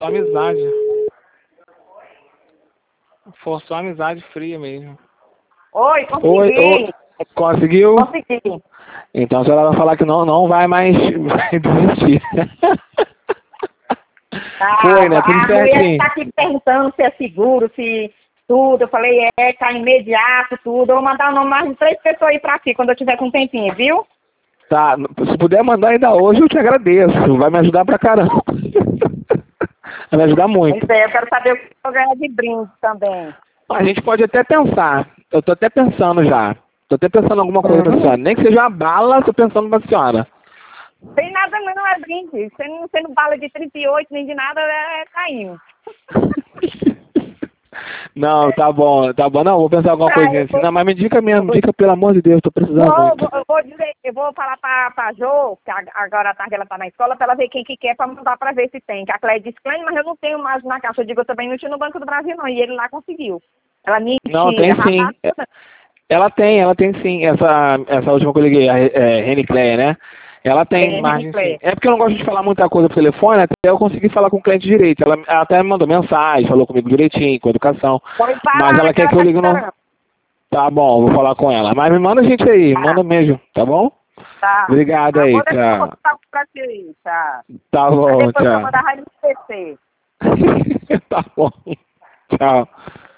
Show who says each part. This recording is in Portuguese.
Speaker 1: amizade. Forçou a amizade fria mesmo.
Speaker 2: Oi, consegui.
Speaker 1: Oi, conseguiu?
Speaker 2: Consegui.
Speaker 1: Então a senhora vai falar que não vai mais vai desistir. Foi, né? Tudo
Speaker 2: A mulher
Speaker 1: certinho.
Speaker 2: está aqui perguntando se é seguro, se tudo. Eu falei, tá imediato, tudo. Eu vou mandar o nome mais de 3 pessoas aí pra ti, quando eu tiver com um tempinho, viu?
Speaker 1: Tá, se puder mandar ainda hoje, eu te agradeço. Vai me ajudar pra caramba. Vai me ajudar muito.
Speaker 2: Pois é, eu quero saber o que eu vou ganhar de brinde também.
Speaker 1: A gente pode até pensar. Eu tô até pensando já. Tô até pensando em alguma coisa pra senhora. Nem que seja uma bala, tô pensando pra senhora.
Speaker 2: Tem nada não, é brinde. Sendo bala de 38, nem de nada, caindo.
Speaker 1: Não, tá bom. Não, vou pensar em alguma coisinha assim. Não, mas me dica mesmo, dica pelo amor de Deus, tô precisando muito.
Speaker 2: Eu vou falar pra Jo, que agora à tarde ela tá na escola, pra ela ver quem que quer, pra mandar pra ver se tem. Que a Cléia disse, Cléia, mas eu não tenho mais na caixa. Eu digo, eu também não tinha no Banco do Brasil, não. E ele lá conseguiu. Ela me
Speaker 1: Não, tem sim. Ela tem sim. Essa última que eu liguei, a Rene Cléia, né? Ela tem margem sim. É porque eu não gosto de falar muita coisa por telefone, até eu consegui falar com o cliente direito. Ela até me mandou mensagem, falou comigo direitinho, com educação. Mas ela quer que eu ligue no... Tá bom, vou falar com ela. Mas me manda gente aí, manda mesmo, tá bom?
Speaker 2: Tá.
Speaker 1: Obrigado aí, tchau. Tá bom,
Speaker 2: Depois eu
Speaker 1: tchau.
Speaker 2: vou mandar a rádio no PC.
Speaker 1: Tá bom, tchau.